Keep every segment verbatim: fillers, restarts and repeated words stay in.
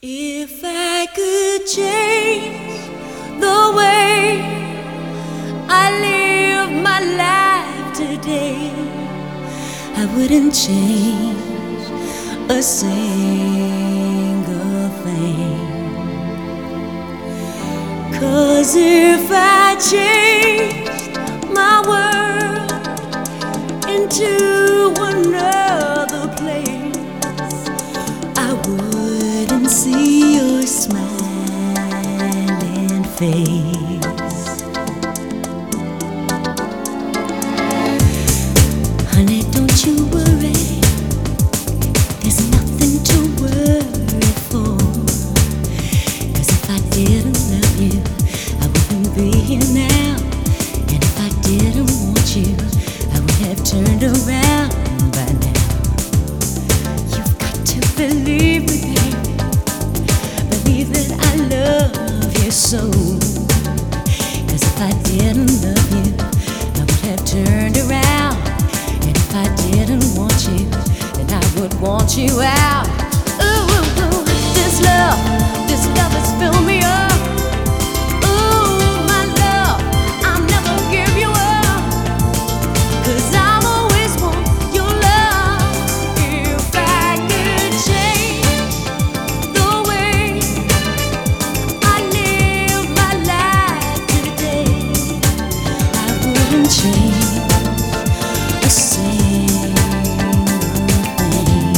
If I could change the way I live my life today, I wouldn't change a single thing. 'Cause if I changed my world into another place, I wouldn't see your smiling face. Honey, don't you worry, there's nothing to worry for. 'Cause if I didn't love you, I wouldn't be here now. And if I didn't want you, I would have turned around by now. You've got to believe me, believe that I love you so. 'Cause if I didn't love you, I would have turned around. And if I didn't want you, then I would want you out. Ooh, ooh, ooh, this love, this love has filled me up. Ooh, my love, I'll never give you up. 'Cause I'll always want your love. If I could change the way I live my life today, I wouldn't change a single thing.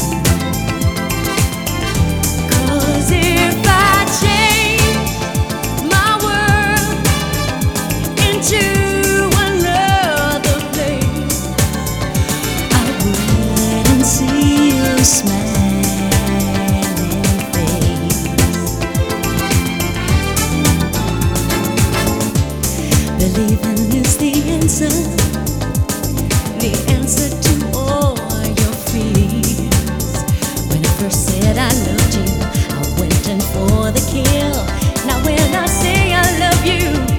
'Cause if I change my world into another place, I wouldn't see your smiling face. Believing is the answer, the answer to all your fears. When I first said I loved you, I went in for the kill. Now when I say I love you,